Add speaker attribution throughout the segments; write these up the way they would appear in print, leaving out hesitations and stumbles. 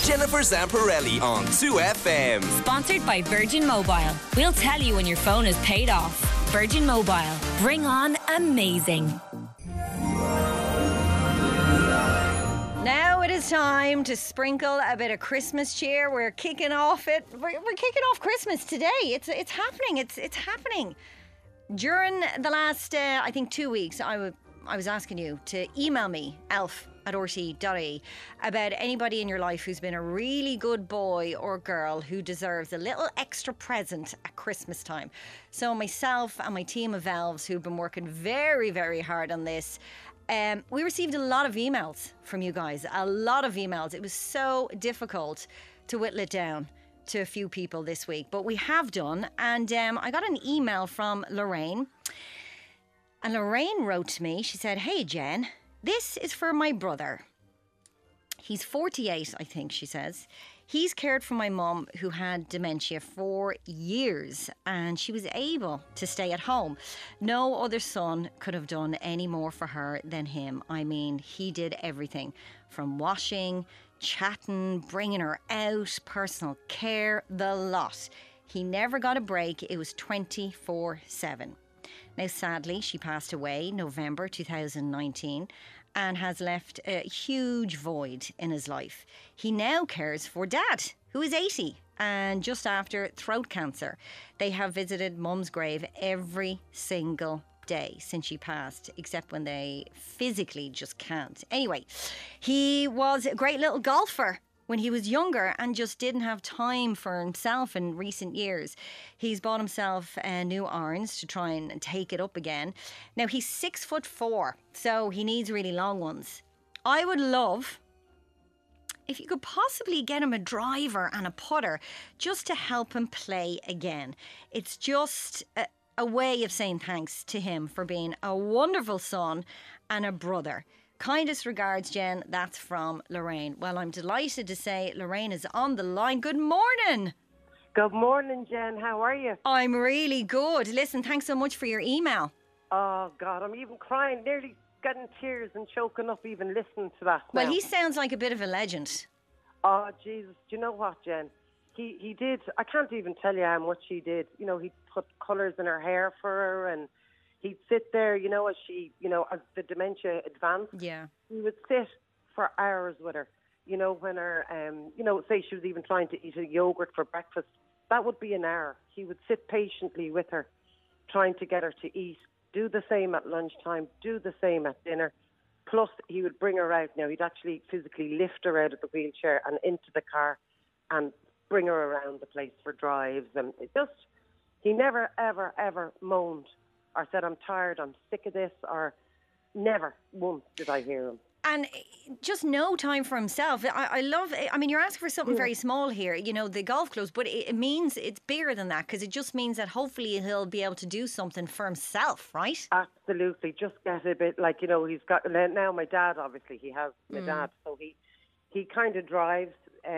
Speaker 1: Jennifer Zamparelli on 2FM.
Speaker 2: Sponsored by Virgin Mobile. We'll tell you when your phone is paid off. Virgin Mobile. Bring on amazing.
Speaker 3: Now it is time to sprinkle a bit of Christmas cheer. We're kicking off Christmas today. It's happening. It's happening. During the last, I think 2 weeks, I was asking you to email me, elf@rte.ie, about anybody in your life who's been a really good boy or girl who deserves a little extra present at Christmas time. So myself and my team of elves who've been working very, very hard on this, we received a lot of emails from you guys. A lot of emails. It was so difficult to whittle it down to a few people this week, but we have done. And I got an email from Lorraine. And Lorraine wrote to me. She said, "Hey Jen, this is for my brother. He's 48, I think," she says. "He's cared for my mum who had dementia for years and she was able to stay at home. No other son could have done any more for her than him. I mean, he did everything from washing, chatting, bringing her out, personal care, the lot. He never got a break. It was 24/7. Now, sadly, she passed away November 2019 and has left a huge void in his life. He now cares for Dad, who is 80 and just after throat cancer. They have visited Mum's grave every single day since she passed, except when they physically just can't. Anyway, he was a great little golfer when he was younger and just didn't have time for himself in recent years. He's bought himself new irons to try and take it up again. Now, he's 6'4", so he needs really long ones. I would love if you could possibly get him a driver and a putter just to help him play again. It's just a way of saying thanks to him for being a wonderful son and a brother. Kindest regards, Jen." That's from Lorraine. Well, I'm delighted to say Lorraine is on the line. Good morning.
Speaker 4: Good morning, Jen. How are you?
Speaker 3: I'm really good. Listen, thanks so much for your email.
Speaker 4: Oh, God, I'm even crying, nearly getting tears and choking up even listening to that
Speaker 3: Well,
Speaker 4: now.
Speaker 3: he sounds like a bit of a legend.
Speaker 4: Oh, Jesus. Do you know what, Jen? He did, I can't even tell you how much he did. You know, he put colours in her hair for her and he'd sit there, you know, as she, you know, as the dementia advanced.
Speaker 3: Yeah.
Speaker 4: He would sit for hours with her. You know, when her, you know, say she was even trying to eat a yogurt for breakfast, that would be an hour. He would sit patiently with her, trying to get her to eat, do the same at lunchtime, do the same at dinner. Plus, he would bring her out. Now, he'd actually physically lift her out of the wheelchair and into the car and bring her around the place for drives. And it just, he never, ever, ever moaned or said, "I'm tired, I'm sick of this," or never once did I hear him.
Speaker 3: And just no time for himself. I love, I mean, you're asking for something very small here, you know, the golf clubs, but it means it's bigger than that because it just means that hopefully he'll be able to do something for himself, right?
Speaker 4: Absolutely. Just get a bit, like, you know, he's got, now my dad, obviously, he has my dad, so he kind of drives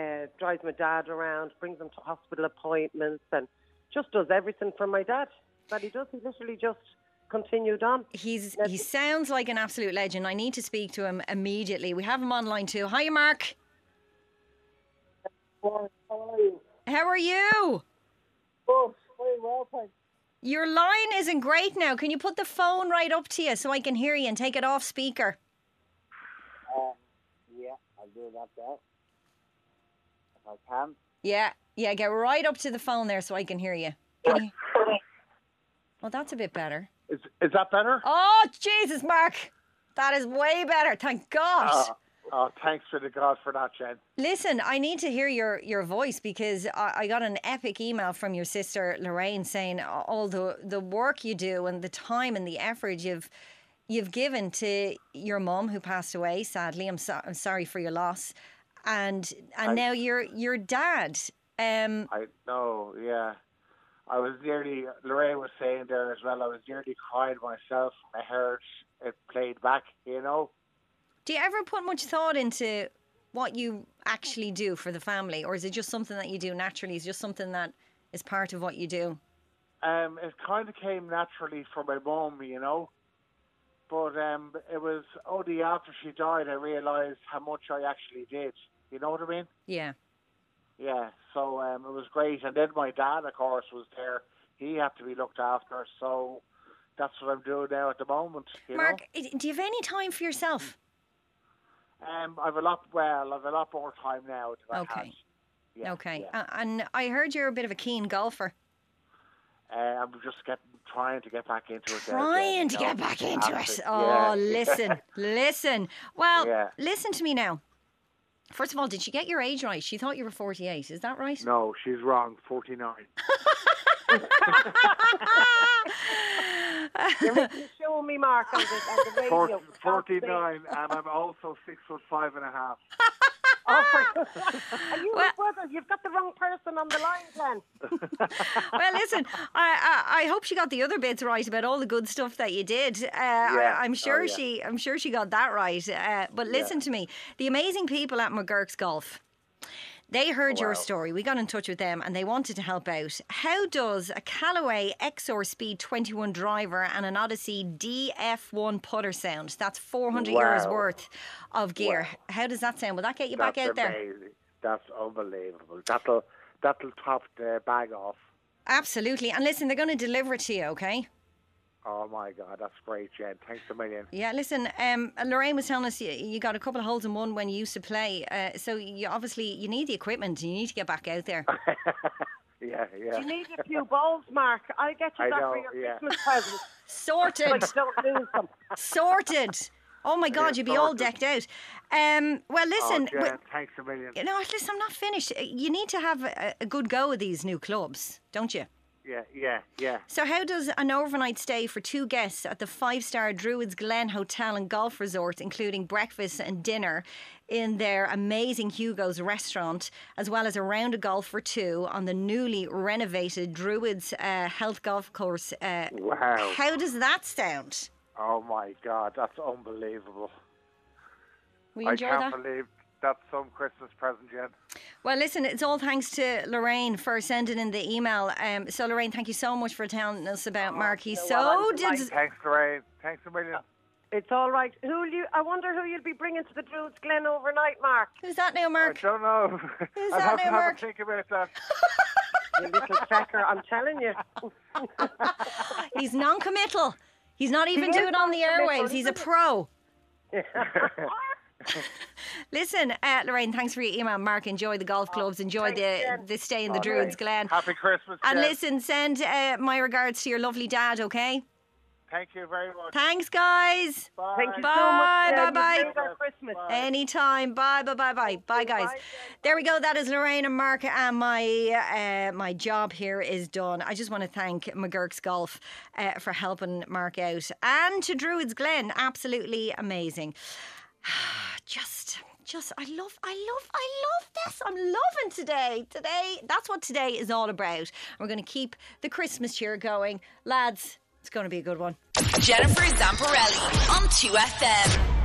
Speaker 4: my dad around, brings him to hospital appointments and just does everything for my dad that he does. He literally just continued on.
Speaker 3: He sounds like an absolute legend. I need to speak to him immediately. We have him online too. Hi, Mark.
Speaker 5: How are you?
Speaker 3: How are you?
Speaker 5: Oh, very well, thanks.
Speaker 3: Your line isn't great now. Can you put the phone right up to you so I can hear you and take it off speaker?
Speaker 5: Yeah, I'll do that there. If I can.
Speaker 3: Yeah, get right up to the phone there so I can hear you. Can you? Well, that's a bit better.
Speaker 5: Is that better?
Speaker 3: Oh, Jesus, Mark. That is way better. Thank God.
Speaker 5: Thanks for the God for that, Jen.
Speaker 3: Listen, I need to hear your voice because I got an epic email from your sister Lorraine saying all the work you do and the time and the effort you've given to your mum who passed away. Sadly, I'm sorry for your loss, and now your dad.
Speaker 5: I know, yeah. I was nearly, Lorraine was saying there as well, I was nearly crying myself. I heard it played back, you know.
Speaker 3: Do you ever put much thought into what you actually do for the family, or is it just something that you do naturally? Is it just something that is part of what you do?
Speaker 5: It kind of came naturally for my mum, you know. But it was only after she died I realised how much I actually did. You know what I mean?
Speaker 3: Yeah.
Speaker 5: Yeah, so it was great. And then my dad, of course, was there. He had to be looked after, so that's what I'm doing now at the moment.
Speaker 3: Mark, do you have any time for yourself?
Speaker 5: I've a lot more time now than I had. Yeah,
Speaker 3: Okay.
Speaker 5: Yeah.
Speaker 3: And I heard you're a bit of a keen golfer.
Speaker 5: I'm just trying to get back into it.
Speaker 3: Trying to get back into it. Oh, listen. Well, listen to me now. First of all, did she get your age right? She thought you were 48. Is that right?
Speaker 5: No, she's wrong. 49.
Speaker 4: You're showing me, Mark, on the radio.
Speaker 5: 49, and I'm also 6'5.5". You've got the wrong person on the line, Glenn.
Speaker 3: Well, listen, I hope she got the other bits right about all the good stuff that you did. I'm sure she got that right. But listen to me, the amazing people at McGurk's Golf. They heard your story. We got in touch with them and they wanted to help out. How does a Callaway XR Speed 21 driver and an Odyssey DF1 putter sound? That's 400 euros worth of gear. Wow. How does that sound? Will that get you back out there?
Speaker 5: Amazing. That's unbelievable. That'll top the bag off.
Speaker 3: Absolutely. And listen, they're going to deliver it to you, okay?
Speaker 5: Oh my God, that's great, Jen. Thanks a million.
Speaker 3: Yeah, listen, Lorraine was telling us you got a couple of holes in one when you used to play. So you need the equipment. You need to get back out there.
Speaker 5: Yeah.
Speaker 4: You need a few balls, Mark. I'll get you that for your Christmas present.
Speaker 3: Sorted.
Speaker 4: But don't lose them.
Speaker 3: Sorted. Oh my God, you'd be all decked out. Well, listen.
Speaker 5: Oh, Jen, thanks a million.
Speaker 3: Listen, I'm not finished. You need to have a good go at these new clubs, don't you?
Speaker 5: Yeah.
Speaker 3: So how does an overnight stay for 2 guests at the 5-star Druids Glen Hotel and Golf Resort, including breakfast and dinner in their amazing Hugo's restaurant, as well as a round of golf for 2 on the newly renovated Druids Health Golf Course?
Speaker 5: Wow.
Speaker 3: How does that sound?
Speaker 5: Oh my God, that's unbelievable.
Speaker 3: Will you enjoy
Speaker 5: I can't believe that's some Christmas present, Jen.
Speaker 3: Well, listen, it's all thanks to Lorraine for sending in the email. So, Lorraine, thank you so much for telling us about Mark. He's
Speaker 5: Thanks, Lorraine. Thanks a million.
Speaker 4: It's all right. I wonder who you'll be bringing to the Druids Glen overnight, Mark.
Speaker 3: Who's that now, Mark?
Speaker 5: I don't know.
Speaker 3: Who's
Speaker 5: I'll
Speaker 3: that
Speaker 5: have
Speaker 3: now,
Speaker 5: to
Speaker 3: Mark?
Speaker 5: have a think about that.
Speaker 4: You little checker, I'm telling you.
Speaker 3: He's non-committal. He's not even doing it on the airwaves. He's a pro. Listen, Lorraine, thanks for your email. Mark, enjoy the golf clubs. Enjoy the stay in the Druids Glen.
Speaker 5: Happy Christmas,
Speaker 3: And
Speaker 5: Jen.
Speaker 3: listen, send my regards to your lovely dad, okay?
Speaker 5: Thank you very much.
Speaker 3: Thanks, guys.
Speaker 5: Bye.
Speaker 4: Thank you
Speaker 3: Bye,
Speaker 4: so much.
Speaker 3: bye.
Speaker 4: You made our Christmas.
Speaker 3: Anytime. Bye. Bye, guys. There we go. That is Lorraine and Mark, and my job here is done. I just want to thank McGurk's Golf for helping Mark out, and to Druids Glen. Absolutely amazing. I love this. I'm loving today. That's what today is all about. We're going to keep the Christmas cheer going. Lads, it's going to be a good one.
Speaker 2: Jennifer Zamparelli on 2FM.